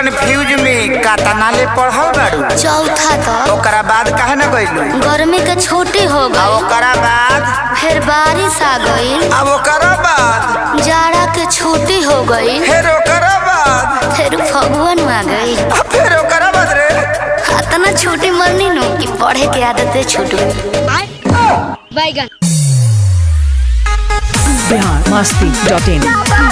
Confuse में कातना ले पढ़ल बाड़ू? चौथा तक। ओकरा बाद काहे न गइलू? गर्मी के छुट्टी हो गई। ओकरा बाद फिर बारिश आ गई। अब ओकरा बाद जाड़ा के छुट्टी हो गई। फिर ओकरा बाद फिर फगुन आ गई। फिर ओकरा बाद रे इतना छुट्टी मरनी नो कि पढ़े के आदत छूट गई। बैगन biharmasti.in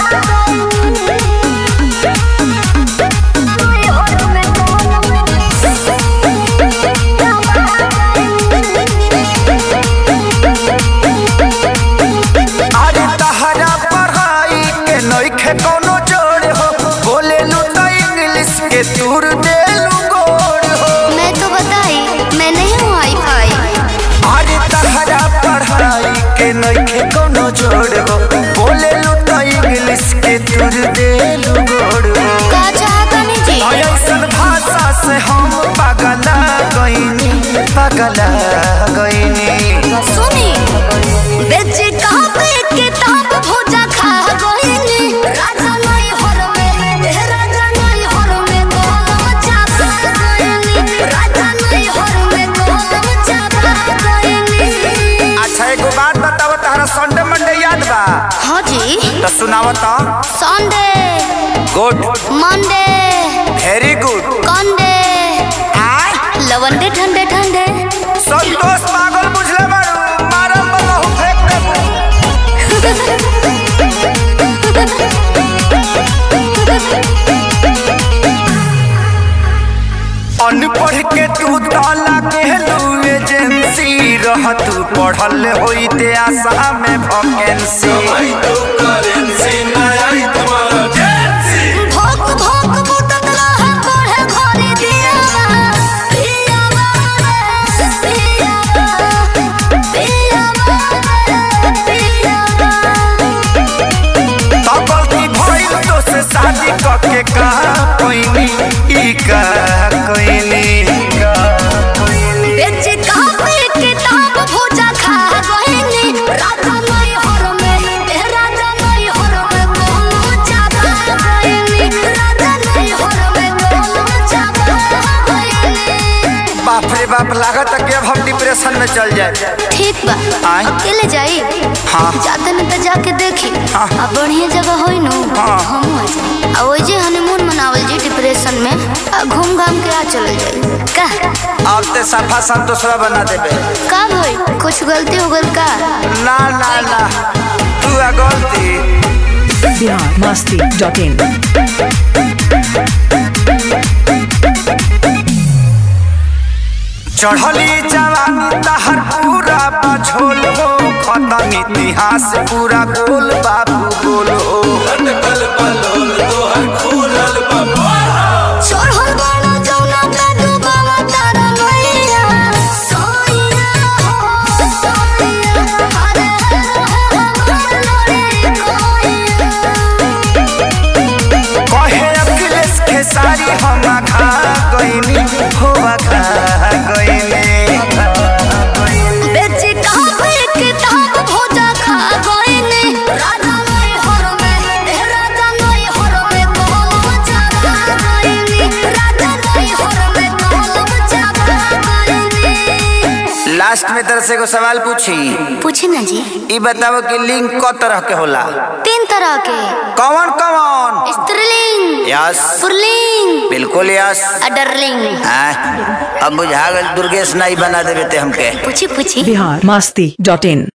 अरे तहरा पढ़ाई के नइखे कोनो जोड़ हो, बोलेलू त इंग्लिश के तूर देलू गोड़ हो। मैं तो बताई मैं नहीं हूँ वाईफाई। अरे तहरा पढ़ाई के नइखे कोनो जोड़ हो, बोलेलू त इंग्लिश के तूर देलू गोड़ हो। का चाहतनी जी? ऐसन भाषा से हम पगला गइनी, पगला गइनी। सुनी बेचे कहाँ पे किताब भोजा खा गईनी। राजा नहीं हर में राजा नहीं हर में कलम चापा गईनी। राजा नहीं हर में कलम चापा गईनी। अच्छा एगो बात बताओ, तहरा संडे मंडे याद बा? हाँ जी। तो सुनाओ तो। Sunday, good, Monday, very good. कंडे, लवंडे ठंडे ठंडे। संतोष पागल बुझले बारू, मारम बहु फेंक देबू। अनपढ़ के तू ताला कहलू एजेंसी, रह तू पढ़ल होइते आशा में वैकेंसी। भोक भोक बुतत रहा पढ़े घरे दियावा। पियावा रे पियावा, पियावा रे पियावा। तो गलती भइल तो से शादी करके कहा कोइनी, ई का कोइनी। बेचे कापी किताब भोजा खा गईनी। राजा नहीं हर में राजा नहीं हर में कलम चापा गईनी। राजा नहीं हर में कलम चापा गईनी। बाप रे बाप, लागत है कि अब हम डिप्रेशन में चल जाए। ठीक बा, आय? अकेले जाई? हाँ। जाते न तो जाके देखी। हाँ। अब बढ़िया जगह होई नो। हाँ। हम आ जाए आ ओजे हनीमून मनावल जी डिप्रेशन में। आ घूम घाम के आ चल जाई का? अब ते सफा संतोषवा बना देबे। का होई? कुछ गलती हो गल का? ना ना ना, तू आ गलती। biharmasti.in चढ़ली जवानी तहर पूरा बझोल हो, खत्म इतिहास पूरा गोल बाबू गोल हो। चढ़ल बाड़ा जौना पे डूबावा तारा नैया। सोइया हो सोइया, अरे लड़े कोइया। कहे अखिलेश खेसारी हम खा गइनी, हो खा गइनी। बेचे कापी किताब भोजा खा गईनी। राजा नहीं हर में राजा नहीं हर में कलम चापा गईनी। राजा नहीं हर में कलम चापा गईनी। लास्ट में तरह से एगो सवाल पूछी। पूछी ना जी। ई बताओ कि लिंग क तरह के होला? 3 तरह के। कौन कौन? स्त्रीलिंग, यस, पुल्लिंग, बिल्कुल यस। अडरलिंग। अब बुझा गल, दुर्गेश नाई बना देवे ते हमके। पूछी पूछी। biharmasti.in